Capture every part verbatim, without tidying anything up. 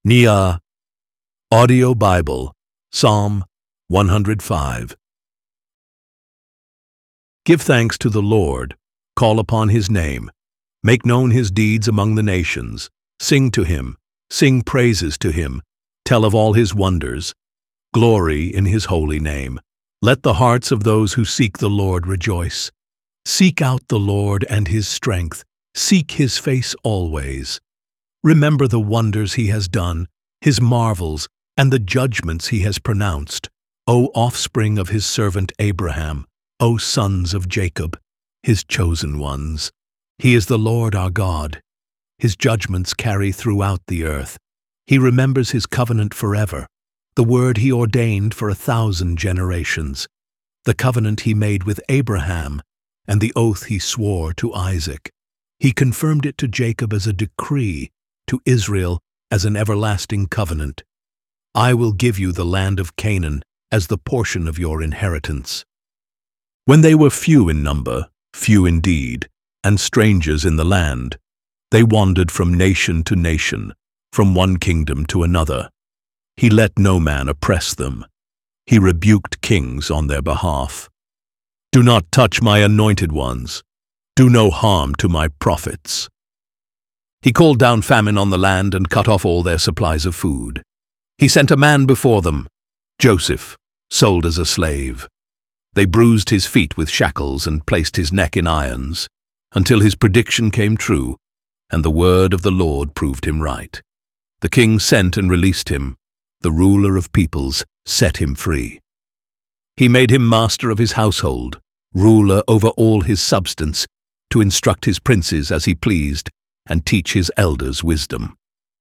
Nia, Audio Bible, Psalm one hundred five. Give thanks to the Lord, call upon his name, make known his deeds among the nations, sing to him, sing praises to him, tell of all his wonders, glory in his holy name. Let the hearts of those who seek the Lord rejoice. Seek out the Lord and his strength, seek his face always. Remember the wonders he has done, his marvels, and the judgments he has pronounced, O offspring of his servant Abraham, O sons of Jacob, his chosen ones. He is the Lord our God. His judgments carry throughout the earth. He remembers his covenant forever, the word he ordained for a thousand generations, the covenant he made with Abraham, and the oath he swore to Isaac. He confirmed it to Jacob as a decree, to Israel as an everlasting covenant. I will give you the land of Canaan as the portion of your inheritance. When they were few in number, few indeed, and strangers in the land, they wandered from nation to nation, from one kingdom to another. He let no man oppress them. He rebuked kings on their behalf. Do not touch my anointed ones. Do no harm to my prophets. He called down famine on the land and cut off all their supplies of food. He sent a man before them, Joseph, sold as a slave. They bruised his feet with shackles and placed his neck in irons, until his prediction came true, and the word of the Lord proved him right. The king sent and released him. The ruler of peoples set him free. He made him master of his household, ruler over all his substance, to instruct his princes as he pleased, and teach his elders wisdom.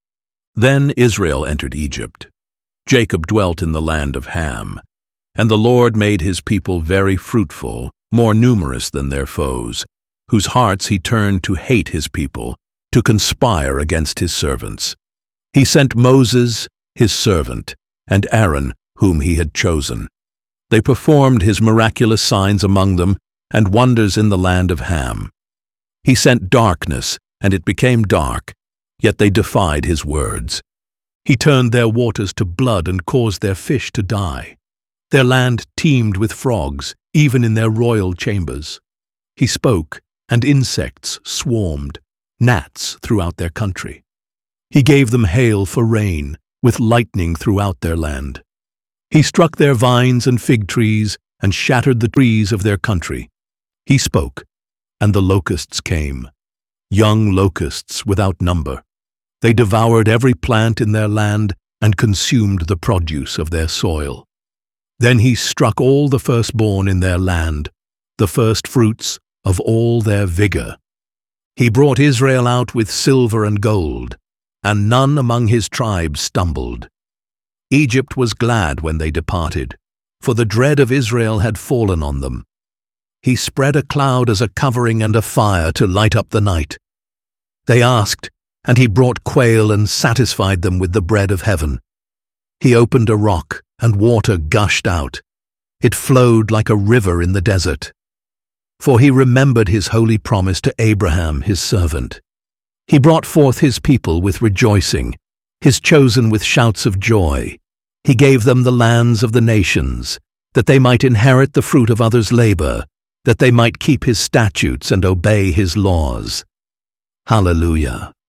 Then Israel entered Egypt. Jacob dwelt in the land of Ham. And the Lord made his people very fruitful, more numerous than their foes, whose hearts he turned to hate his people, to conspire against his servants. He sent Moses, his servant, and Aaron, whom he had chosen. They performed his miraculous signs among them, and wonders in the land of Ham. He sent darkness, and it became dark, yet they defied his words. He turned their waters to blood and caused their fish to die. Their land teemed with frogs, even in their royal chambers. He spoke, and insects swarmed, gnats throughout their country. He gave them hail for rain, with lightning throughout their land. He struck their vines and fig trees, and shattered the trees of their country. He spoke, and the locusts came, young locusts without number. They devoured every plant in their land and consumed the produce of their soil. Then he struck all the firstborn in their land, the firstfruits of all their vigor. He brought Israel out with silver and gold, and none among his tribes stumbled. Egypt was glad when they departed, for the dread of Israel had fallen on them. He spread a cloud as a covering and a fire to light up the night. They asked, and he brought quail and satisfied them with the bread of heaven. He opened a rock, and water gushed out. It flowed like a river in the desert. For he remembered his holy promise to Abraham, his servant. He brought forth his people with rejoicing, his chosen with shouts of joy. He gave them the lands of the nations, that they might inherit the fruit of others' labor, that they might keep his statutes and obey his laws. Hallelujah.